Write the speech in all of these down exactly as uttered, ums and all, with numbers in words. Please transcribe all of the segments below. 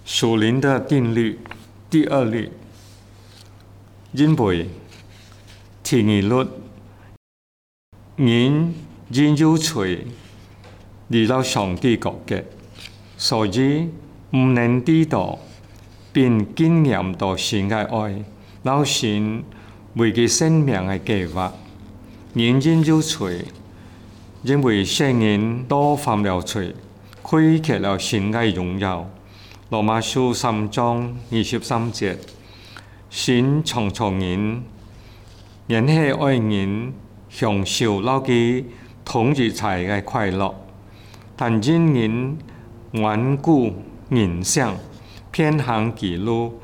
属灵的定律第二律，因为天而律，人因有罪而到上帝國嘅，所以唔能知道並經驗到神嘅愛，老神為佢生命嘅計劃。人因有罪，因為世人都犯了罪，虧缺了神嘅榮耀。羅馬書三章二十三節，神創造人，人係愛人享受到佢統一切嘅快樂，但因人頑固人性，偏行己路，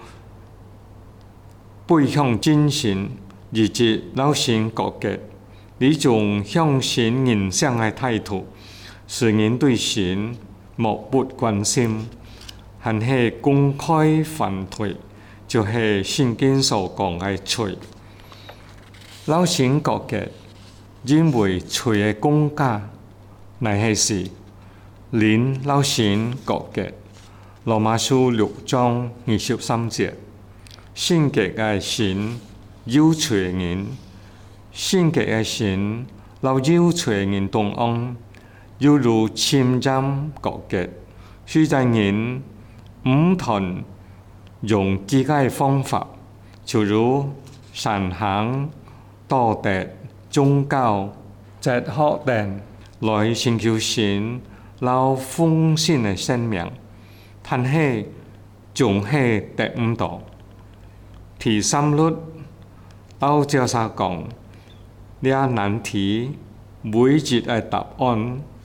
背向真神，以致老神國嘅呢種向神人性嘅態度，使人對神漠不關心。還係公開反對，就係聖經所講嘅罪。老神國嘅因為罪嘅公價，乃係是連老神國嘅。羅馬書六章二十三節，聖潔嘅神有罪嘅人，聖潔嘅神老有罪嘅人同安，猶如侵占國嘅，雖在人唔同用自己嘅方法，就如善行、道德、宗教、哲學等來尋求神老豐盛嘅生命，但係仲係得唔到。第三律老教授講，呢個難題每一個答案